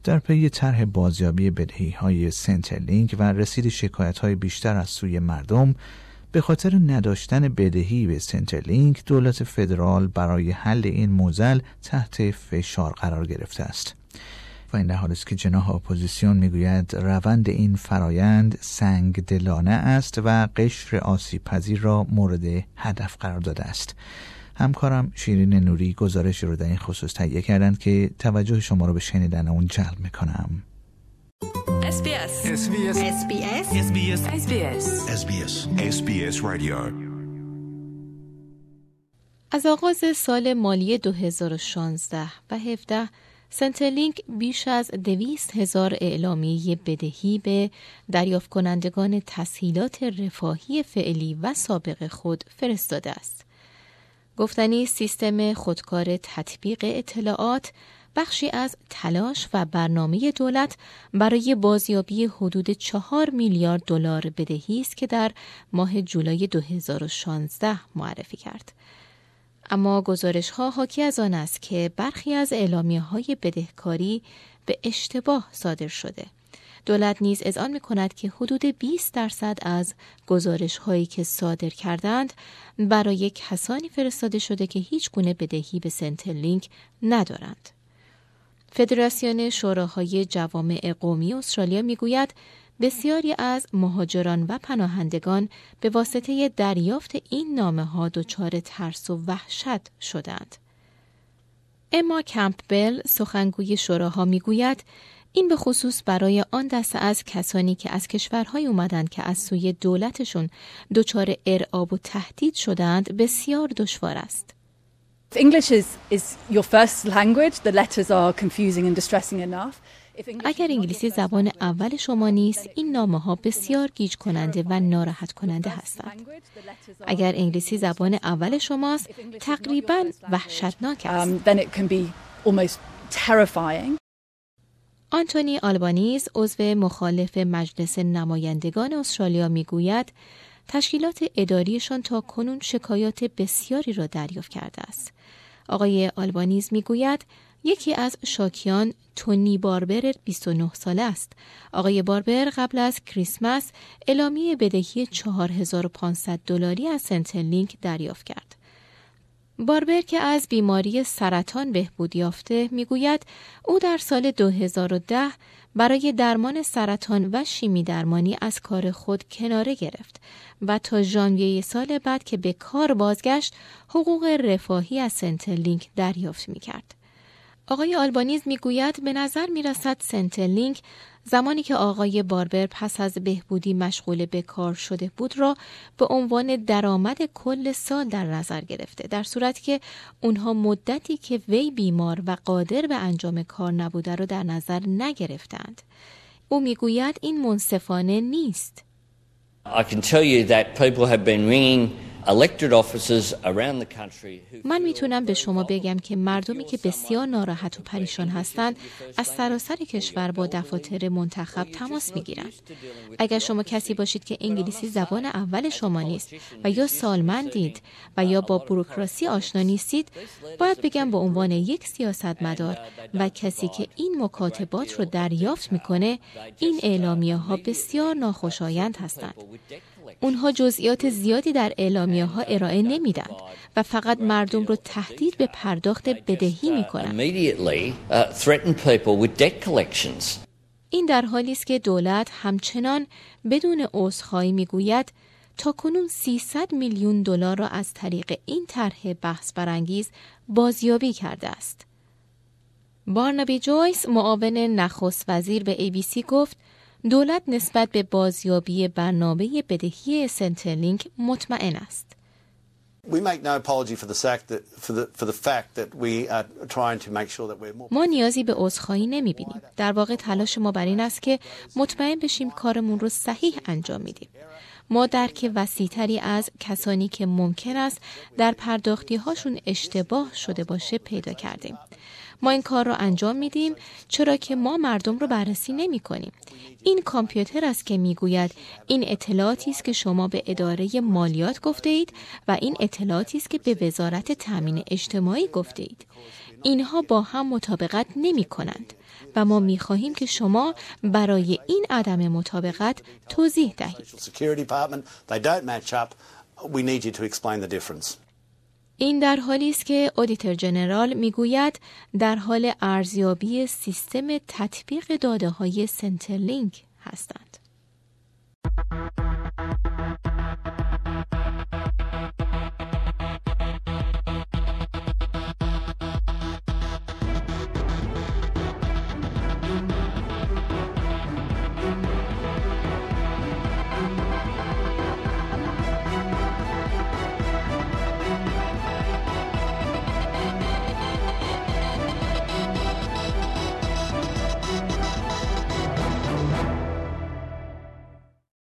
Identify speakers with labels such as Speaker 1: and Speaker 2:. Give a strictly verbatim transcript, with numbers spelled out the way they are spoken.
Speaker 1: در پی طرح بازیابی بدهی‌های سنترلینک و رسید شکایت‌های بیشتر از سوی مردم به خاطر نداشتن بدهی به سنترلینک، دولت فدرال برای حل این معضل تحت فشار قرار گرفته است. و این در حالی است که جناح اپوزیسیون میگوید روند این فرایند سنگدلانه است و قشر آسیب پذیر را مورد هدف قرار داده است. همکارم شیرین نوری گزارش رو در این خصوص تهیه کردند که توجه شما رو به شنیدن اون جلب میکنم.
Speaker 2: اس بی اس اس بی اس اس بی اس اس بی اس اس بی اس اس بی اس اس بی اس رادیو.
Speaker 3: از آغاز سال مالی دو هزار و شانزده و هفده سنترلینک بیش از دویست هزار اعلامیه بدهی به دریافت کنندگان تسهیلات رفاهی فعلی و سابق خود فرستاده است. گفتنی سیستم خودکار تطبیق اطلاعات بخشی از تلاش و برنامه دولت برای بازیابی حدود چهار میلیارد دلار بدهی است که در ماه جولای دو هزار و شانزده معرفی کرد. اما گزارش‌ها حاکی از آن است که برخی از اعلامیه‌های بدهکاری به اشتباه صادر شده. دولت نیز اذعان می‌کند که حدود بیست درصد از گزارش‌هایی که صادر کردند برای کسانی فرستاده شده که هیچ گونه بدهی به سنترلینک ندارند. فدراسیون شوراهای جوامع قومی استرالیا میگوید بسیاری از مهاجران و پناهندگان به واسطه دریافت این نامه‌ها دچار ترس و وحشت شدند. اما کمپبل سخنگوی شوراها میگوید این به خصوص برای آن دسته از کسانی که از کشورهای اومدند که از سوی دولتشون دچار ارعاب و تهدید شدند بسیار دشوار است.
Speaker 4: If English is, is your first language, the letters are confusing and distressing enough.
Speaker 3: اگر انگلیسی زبان اول شما نیست، این نامه‌ها بسیار گیج کننده و ناراحت کننده هستند. اگر انگلیسی زبان اول شماست، تقریباً وحشتناک است.
Speaker 4: Um, then it can be almost terrifying.
Speaker 3: آنتونی آلبانیز عضو مخالف مجلس نمایندگان استرالیا میگوید تشکیلات اداریشان تا کنون شکایات بسیاری را دریافت کرده است. آقای آلبانیز میگوید یکی از شاکیان تونی باربر بیست و نه ساله است. آقای باربر قبل از کریسمس اعلامیه بدهی چهار هزار و پانصد دلاری از سنترلینک دریافت کرد. باربر که از بیماری سرطان بهبود یافته میگوید او در سال دو هزار و ده برای درمان سرطان و شیمی درمانی از کار خود کناره گرفت و تا ژانویه سال بعد که به کار بازگشت حقوق رفاهی از سنترلینک دریافت میکرد. آقای آلبانیز میگوید به نظر میرسد سنترلینک زمانی که آقای باربر پس از بهبودی مشغول به کار شده بود را به عنوان درآمد کل سال در نظر گرفته، در صورتی که اونها مدتی که وی بیمار و قادر به انجام کار نبوده را در نظر نگرفتند. او میگوید این منصفانه نیست.
Speaker 5: I can tell you that people have been ringing elected officers around the country who
Speaker 3: من میتونم به شما بگم که مردمی که بسیار ناراحت و پریشان هستند از سراسر کشور با دفاتر منتخب تماس میگیرند. اگر شما کسی باشید که انگلیسی زبان اول شما نیست و یا سالمندید و یا با بوروکراسی آشنا نیستید، باید بگم به عنوان یک سیاستمدار و کسی که این مکاتبات رو دریافت میکنه، این اعلامیه ها بسیار ناخوشایند هستند. اونها جزئیات زیادی در اعلامیه ها ارائه نمیدن و فقط مردم رو تهدید به پرداخت بدهی میکنن. این در حالی است که دولت همچنان بدون عذرخواهی میگوید تا کنون سیصد میلیون دلار را از طریق این طرح بحث برانگیز بازیابی کرده است. بارنابی جویس معاون نخست وزیر به ای بی سی گفت دولت نسبت به بازیابی برنامه بدهی سنترلینک مطمئن است. ما نیازی به عذرخواهی نمی‌بینیم. در واقع تلاش ما بر این است که مطمئن بشیم کارمون رو صحیح انجام میدیم. ما درک وسیع‌تری از کسانی که ممکن است در پرداختی هاشون اشتباه شده باشه پیدا کردیم. ما این کار رو انجام میدیم چرا که ما مردم رو بررسی نمی کنیم. این کامپیوتر است که میگوید این اطلاعاتی است که شما به اداره مالیات گفته اید و این اطلاعاتی است که به وزارت تامین اجتماعی گفته اید. اینها با هم مطابقت نمی کنند و ما می خواهیم که شما برای این عدم مطابقت توضیح دهید. این در حالی است که ادیتور جنرال می گوید در حال ارزیابی سیستم تطبیق داده های سنترلینک هستند.